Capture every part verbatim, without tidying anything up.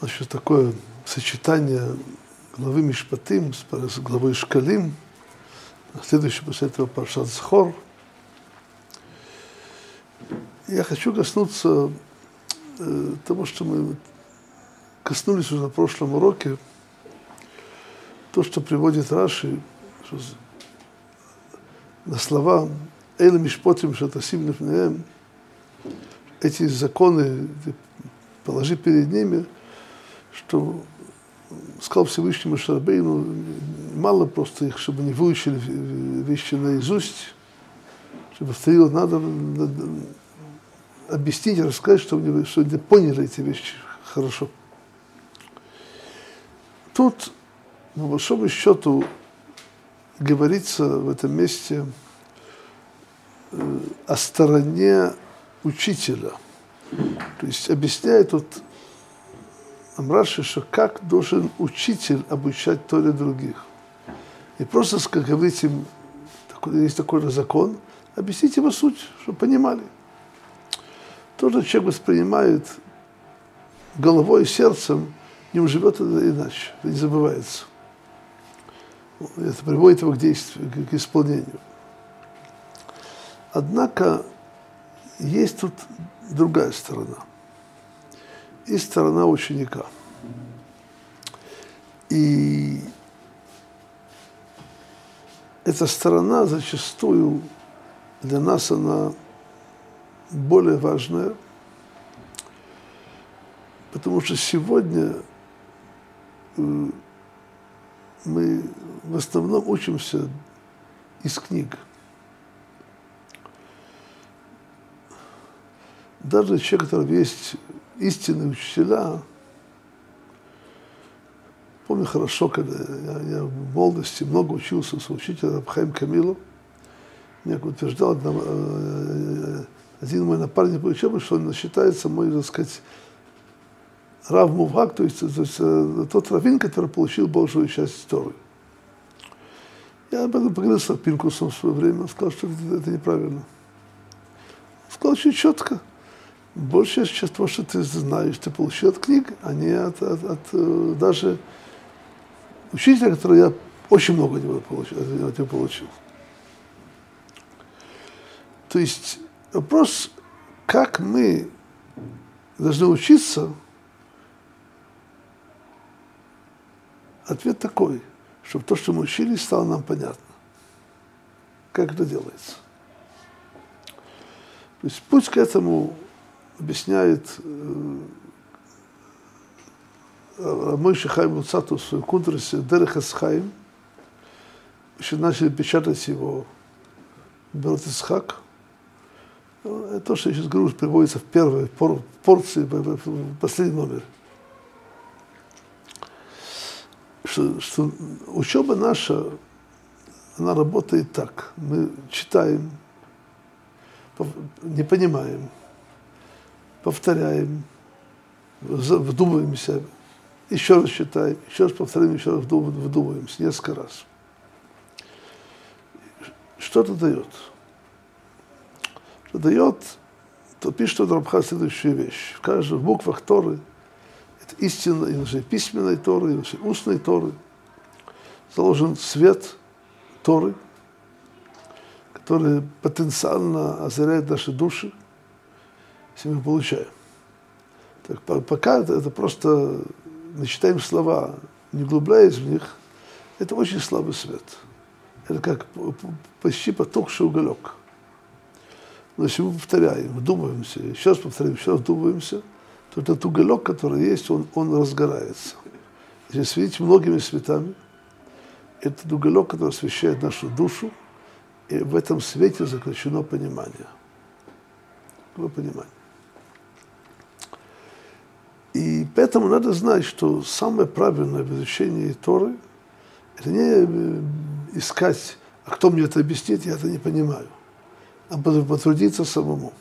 Значит, такое сочетание главы Мишпатим с главой Шкалим, следующий после этого Паршат Зхор. Я хочу коснуться э, того, что мы коснулись уже на прошлом уроке, то, что приводит Раши, что на слова «Эйла Мишпотим Шатасим Лифнеем», эти законы положи перед ними, что сказал Всевышнему Моше Рабейну, мало просто их, чтобы они выучили вещи наизусть, чтобы повторил, надо, надо объяснить, рассказать, чтобы они, чтобы они поняли эти вещи хорошо. Тут, по большому счету, говорится в этом месте э, о стороне учителя. То есть объясняет тут Раши, что как должен учитель обучать Торе других. И просто, как говорить им, есть такой же закон, объяснить его суть, чтобы понимали. Тоже человек воспринимает головой и сердцем, не живет иначе, не забывается. Это приводит его к действию, к исполнению. Однако есть тут другая сторона. И сторона ученика. И эта сторона зачастую для нас она более важная, потому что сегодня мы в основном учимся из книг. Даже человек, у которого есть истинные учителя, помню хорошо, когда я, я в молодости много учился у учителя Раб Хаим Камилу, мне утверждал один мой напарник по учебе, что он считается мой, так сказать, Рав Мувхак, то есть, то есть тот раввин, который получил большую часть Торы. Я об этом поговорил с Пинкусом в свое время, он сказал, что это неправильно. Он сказал очень четко. Большая часть того, что ты знаешь, ты получил от книг, а не от, от, от даже учителя, который я очень много от него получил. От него получил. То есть вопрос, как мы должны учиться, ответ такой, чтобы то, что мы учились, стало нам понятно. Как это делается. То есть путь к этому объясняет Мойше Хаим Луцату в своем кунтрасе Дерех Эс-Хаим. Еще начали печатать его Берот Ицхак. То, что я сейчас говорю, приводится в первой порции, в последний номер. Что, что учеба наша, она работает так. Мы читаем, не понимаем, повторяем, вдумываемся, еще раз читаем, еще раз повторяем, еще раз вдумываемся, несколько раз. Что это дает? Что дает, то пишет Рабха следующую вещь. В каждых буквах Торы, это истинно, или письменной Торы, или устной Торы, заложен свет Торы, который потенциально озаряет наши души, если мы получаем. Так, пока это, это просто мы читаем слова, не углубляясь в них, это очень слабый свет. Это как почти потухший уголек. Но если мы повторяем, вдумываемся, еще раз повторяем, еще раз вдумываемся, то этот уголек, который есть, он, он разгорается. Если светить многими светами, этот уголек, который освещает нашу душу, и в этом свете заключено понимание. Какое понимание? И поэтому надо знать, что самое правильное в изучении Торы – это не искать, а кто мне это объяснит, я это не понимаю, а потрудиться самому.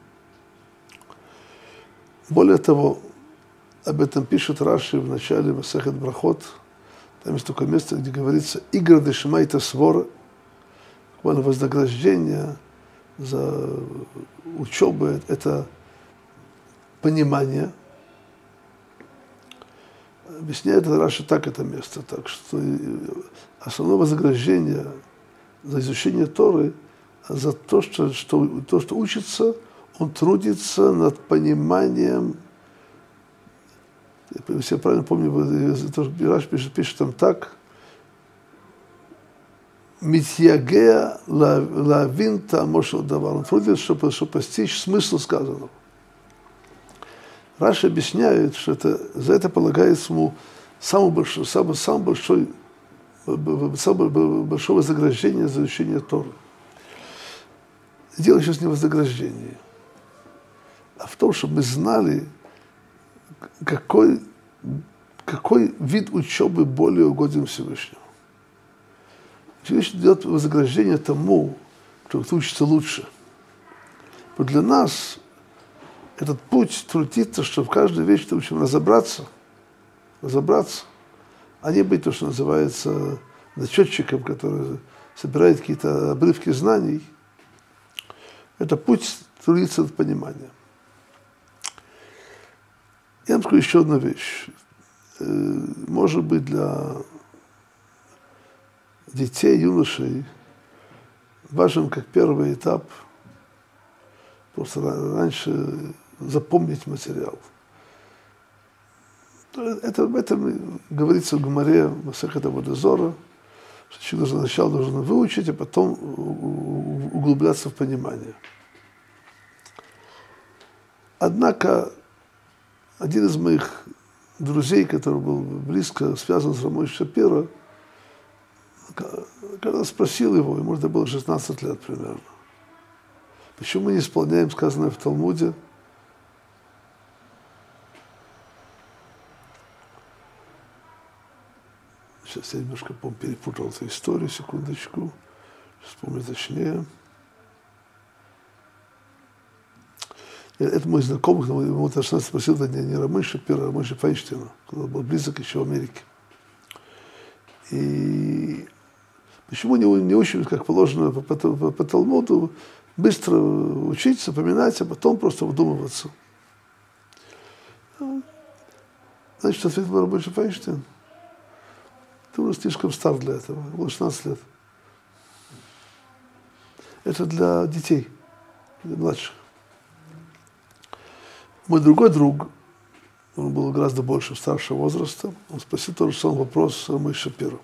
Более того, об этом пишет Раши в начале Масехет Брахот. Там есть такое место, где говорится «Игр дешмайта свора», вознаграждение за учебу – это понимание. Объясняет Раши так это место, так что основное вознаграждение за изучение Торы, за то, что, что, то, что учится, он трудится над пониманием, если я правильно помню, Раши пишет, пишет там так, Митьягея лавинта мошел давал. Он трудится, чтобы, чтобы постичь смысл сказанного. Раши объясняет, что это, за это полагается ему самое большое, самое, самое большое, самое большое вознаграждение за изучение Торы. Дело сейчас не в вознаграждении, а в том, чтобы мы знали, какой, какой вид учебы более угоден Всевышнему. Всевышний дает вознаграждение тому, кто учится лучше. Но для нас этот путь трудиться, чтобы в каждой вещи мы учим разобраться, разобраться, а не быть то, что называется начетчиком, который собирает какие-то обрывки знаний. Это путь трудиться над пониманием. Я вам скажу еще одну вещь. Может быть, для детей, юношей важен как первый этап просто раньше запомнить материал. Это, об этом говорится в Гемаре Масехет Авода Зора, что человек должен сначала должен выучить, а потом углубляться в понимание. Однако один из моих друзей, который был близко связан с Рамой Шапиро, когда спросил его, ему это было шестнадцать лет примерно, почему мы не исполняем сказанное в Талмуде? Сейчас я немножко, помню, перепутал эту историю, секундочку, вспомню точнее. Это мой знакомый, ему точно спросил, это не Рамой Шапиро, а Рамой Файнштейна, когда он был близок еще в Америке. И почему не, не учим, как положено по, по, по Талмуду, быстро учиться, запоминать, а потом просто вдумываться? Значит, ответил Рамой Файнштейн. Ты уже слишком стар для этого, было шестнадцать лет. Это для детей, для младших. Мой другой друг, он был гораздо больше старшего возраста, он спросил тот же самый вопрос Рамой Шапиро.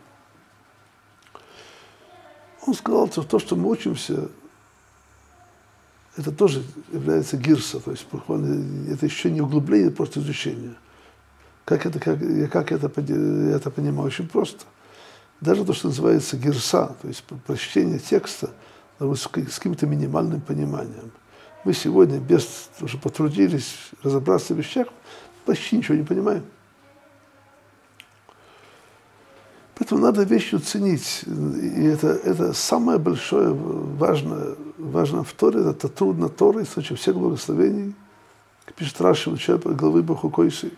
Он сказал, что то, что мы учимся, это тоже является гирса, то есть это еще не углубление, просто изучение. Как это, как, как это, я это понимаю? Очень просто. Даже то, что называется гирса, то есть прочтение текста с каким-то минимальным пониманием. Мы сегодня без того, что потрудились разобраться в вещах, почти ничего не понимаем. Поэтому надо вещи ценить. И это, это самое большое, важное, важное в Торе, это трудно Торы, в случае всех благословений, как пишет Раши в начале главы Бахукойсы.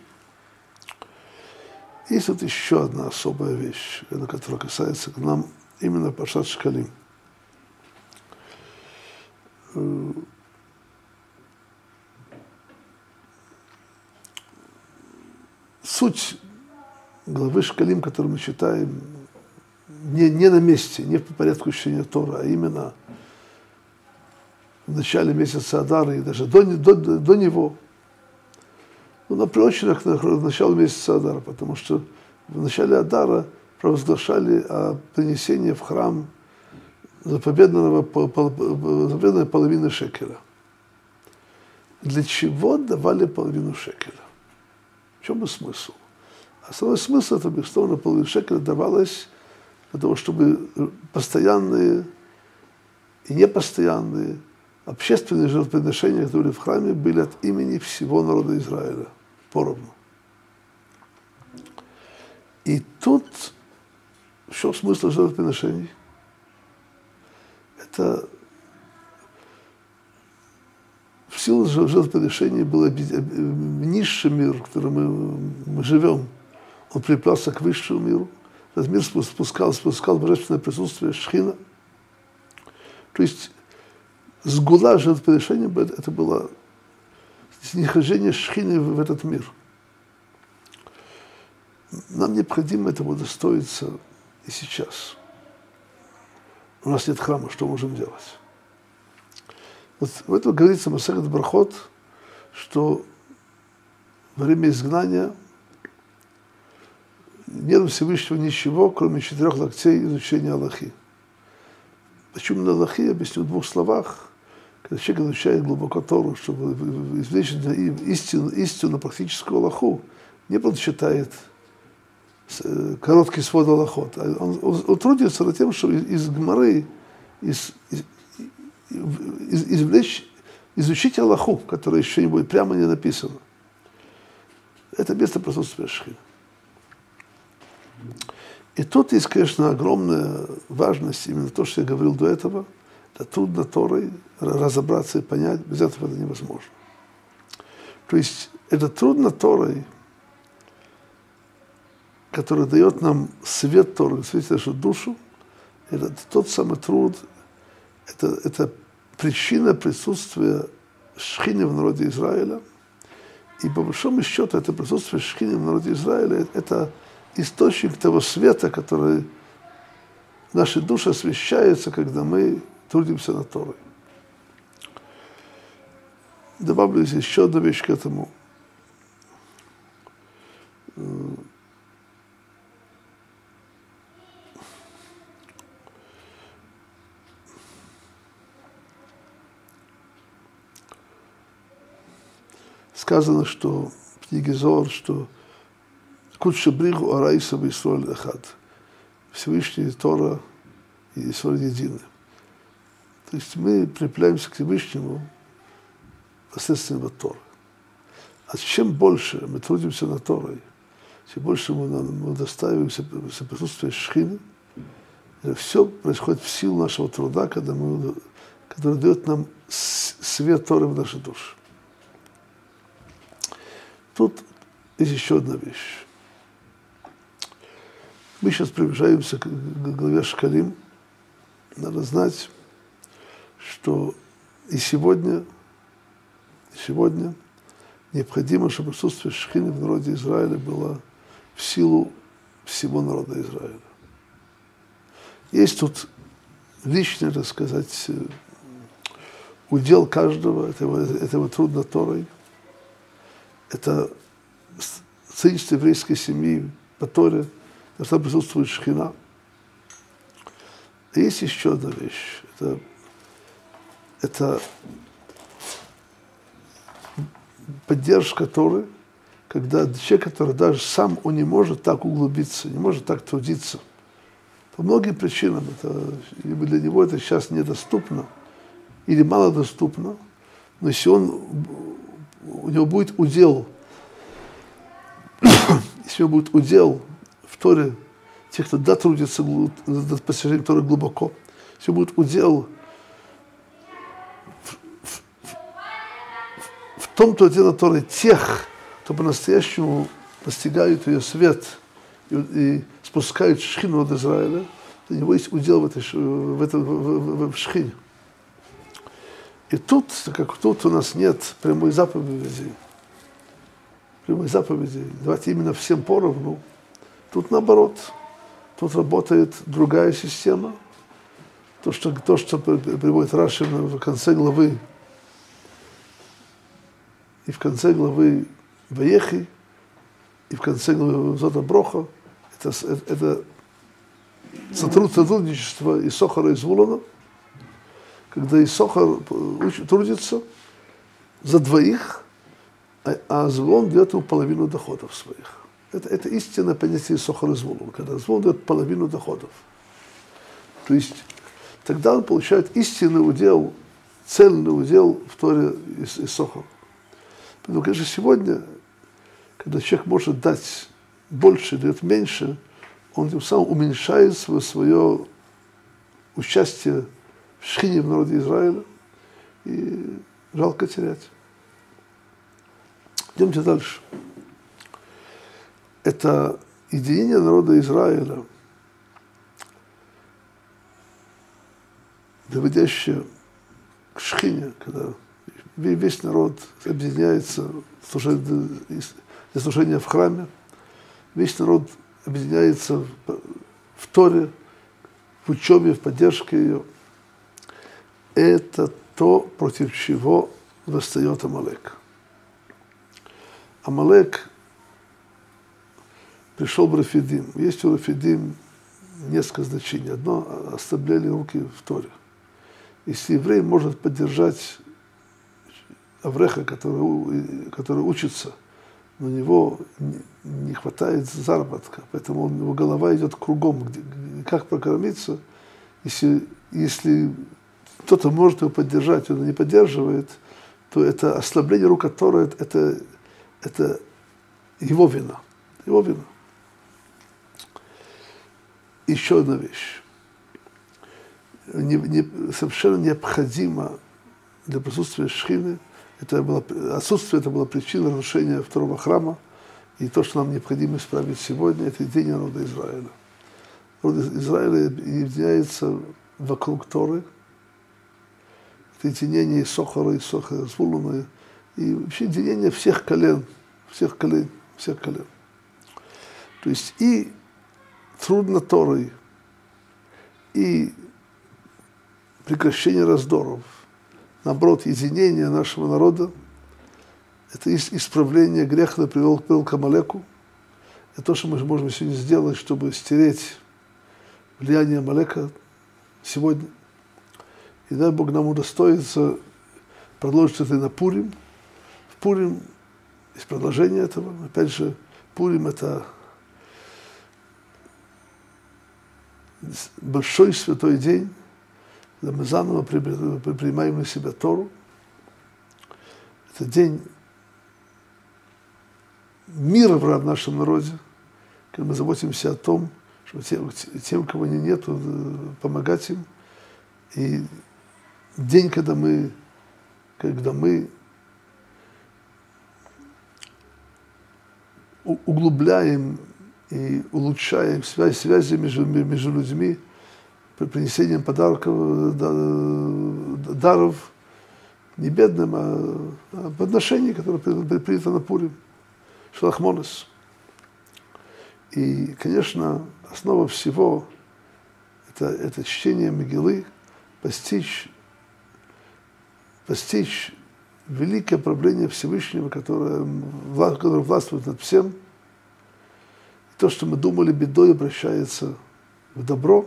Есть вот еще одна особая вещь, которая касается к нам именно Паршат Шкалим. Суть главы Шкалим, которую мы читаем, не, не на месте, не по порядку чтения Тора, а именно в начале месяца Адара и даже до, до, до него. Ну, на приочинах на начало месяца Адара, потому что в начале Адара провозглашали о принесении в храм заповеданного, заповеданной половины шекеля. Для чего давали половину шекеля? В чем был смысл? Основной смысл этого, безусловно, половина шекеля давалась для того, чтобы постоянные и непостоянные общественные жертвоприношения, которые в храме, были от имени всего народа Израиля поровну. И тут в чем смысл жертвоприношений? Это в силу жертвоприношений был низший мир, в котором мы, мы живем. Он приплелся к высшему миру. Этот мир спускал, спускал божественное присутствие Шхина. То есть сгула жертвоприношения это было снихождение Шхины в этот мир. нам необходимо этого удостоиться и сейчас. У нас нет храма, что можем делать? Вот в этом говорится в Масехет Брахот, что во время изгнания нет у Всевышнего ничего, кроме четырех локтей изучения Аллахи. Почему на Аллахи, объясню в двух словах. Когда человек изучает глубоко Тору, чтобы извлечь истину, истину практическую Аллаху, не просто читает короткий свод Аллахот, а он, он, он трудится над тем, чтобы из Гмары из, из, из, извлечь, изучить Аллаху, которая еще не будет прямо не написана. Это место присутствия Шхины. И тут есть, конечно, огромная важность, именно то, что я говорил до этого. Это трудно Торой разобраться и понять, без этого это невозможно. То есть это трудно Торой, который дает нам свет Торы, светит нашу душу, это тот самый труд, это, это причина присутствия Шхины в народе Израиля. И по большому счету это присутствие Шхины в народе Израиля, это источник того света, который наши души освещаются, когда мы трудимся над Торой. Добавлю здесь еще одну вещь к этому. Сказано, что в книге Зоар, что Кудшебриху Арайса Бисроль Эхад. Всевышний Тора и Исроль едины. То есть мы прикрепляемся к Всевышнему посредством Торы. А чем больше мы трудимся над Торой, чем больше мы, мы доставимся в присутствие Шхины, это все происходит в силу нашего труда, когда мы, который дает нам свет Торы в нашей душе. Тут есть еще одна вещь. Мы сейчас приближаемся к главе Шкалим. Надо знать, что и сегодня, и сегодня необходимо, чтобы присутствие Шхины в народе Израиля было в силу всего народа Израиля. Есть тут личный, так сказать, удел каждого, этого, этого труда Торой. Это царство еврейской семьи по Торе, должна присутствовать Шхина. И есть еще одна вещь. Это, это поддержка Торы, когда человек, который даже сам он не может так углубиться, не может так трудиться. По многим причинам. Это, либо для него это сейчас недоступно, или малодоступно. Но если он, у него будет удел, если у него будет удел в Торе, тех, кто да, трудится над постижением Торы глубоко, если будет удел в, в, в, в том труде над Торой тех, кто по-настоящему постигают ее свет и, и спускают Шхину от Израиля, у него есть удел в этой в, этой, в, в, в Шхине. И тут, как тут у нас нет прямой заповеди, прямой заповеди, давайте именно всем поровну, тут наоборот. Тут работает другая система. То, что, то, что приводит Раши в конце главы, и в конце главы Ваехи, и в конце главы Зота Броха, это, это, это сотрудничество Исохара и Звулона, когда Исохар трудится за двоих, а, а Звулон дает ему половину доходов своих. Это, это истинное понятие Исохар и Звулон, когда Звулон дает половину доходов. То есть тогда он получает истинный удел, цельный удел в Торе Исохар. Поэтому, конечно, сегодня, когда человек может дать больше, дает меньше, он тем самым уменьшает свое, свое участие в Шхине в народе Израиля, и жалко терять. Идемте дальше. Это единение народа Израиля, доводящее к Шхине, когда весь народ объединяется для служения в храме. весь народ объединяется в, в Торе, в учебе, в поддержке ее. Это то, против чего восстает Амалек. Амалек пришел в Рафидим. Есть у Рафидим несколько значений. Одно – ослабляли руки в Торе. Если еврей может поддержать авреха, который, который учится, но у него не хватает заработка, поэтому он, его голова идет кругом. Где, как прокормиться, если, если кто-то может его поддержать, он не поддерживает, то это ослабление рук Торы, это, это его вина. Его вина. Еще одна вещь. Не, не, совершенно необходимо для присутствия Шхины, это было, отсутствие это было причиной разрушения второго храма, и то, что нам необходимо исправить сегодня, это единение народа Израиля. Народ Израиля объединяется вокруг Торы, это единение Исохара, Исохара, Звулуна, и вообще единение всех колен, всех колен, всех колен. То есть и трудно Торой, и прекращение раздоров, наоборот, единение нашего народа, это исправление греха, который привел, привел к Амалеку. Это то, что мы можем сегодня сделать, чтобы стереть влияние Амалека сегодня. И дай Бог нам удостоится продолжить это на Пурим. В Пурим есть продолжение этого. Опять же, Пурим – это большой святой день, когда мы заново принимаем на себя Тору. Это день мира в нашем народе, когда мы заботимся о том, чтобы тем, тем кого нет, помогать им. И день, когда мы, когда мы углубляем и улучшаем связь, связи между, между людьми, принесением подарков, даров не бедным, а, а подношений, которые принято на Пурим, Шелахмонес. И, конечно, основа всего это, это чтение Мегилы, постичь, постичь великое правление Всевышнего, которое, которое властвует над всем. И то, что мы думали, бедой обращается в добро.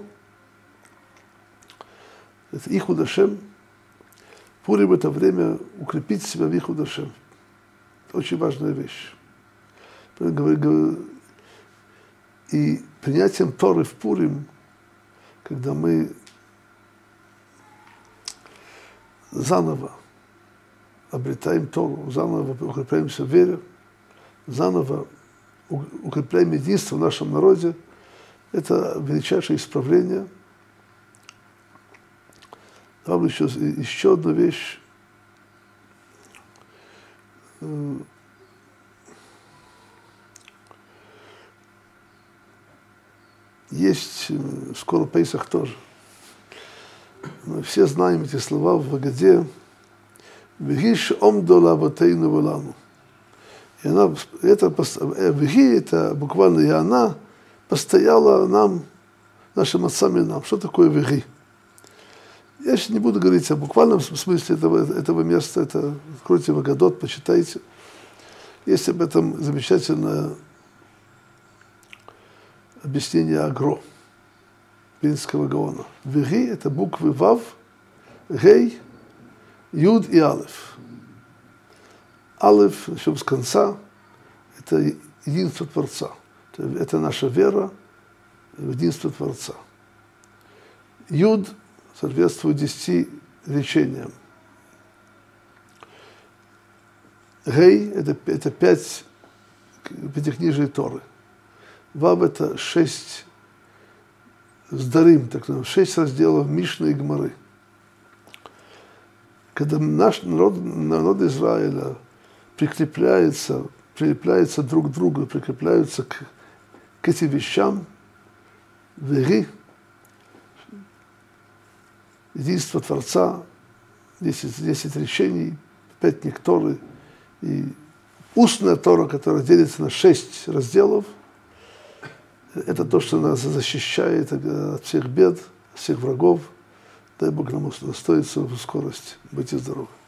Это Ихуд Ашем. Пурим – это время укрепить себя в Ихуд Ашем. Это очень важная вещь. И принятием Торы в Пурим, когда мы заново обретаем Тору, заново укрепляемся в вере, заново укрепляем единство в нашем народе, это величайшее исправление. Добавлю еще, еще одну вещь. Есть скоро Пейсах тоже. Мы все знаем эти слова в Агаде. «Вегиш омдо лавотейну валану». И она, это, «Веги» это буквально и она постояла нам, нашим отцам и нам. Что такое «Веги»? Я сейчас не буду говорить о буквальном смысле этого, этого места. Это откройте в Агадот, почитайте. Есть об этом замечательное объяснение Агро, Вильнского Гаона. Веги – это буквы Вав, Гей, Юд и Алеф. Алеф, начнем с конца, это единство Творца. Это наша вера в единство Творца. Юд соответствует десяти речениям. Гей – это, это пять пятикнижий Торы. Вав – это шесть сдарим, так называемых, шесть разделов Мишны и Гмары. Когда наш народ, народ Израиля прикрепляется, прилепляется друг к другу, прикрепляются к, к этим вещам, Веги, единство Творца, десять, десять речений, пять книг Торы и устная Тора, которая делится на шесть разделов, Это то, что нас защищает от всех бед, всех врагов. Дай Бог нам удостоиться в скорости. Будьте здоровы.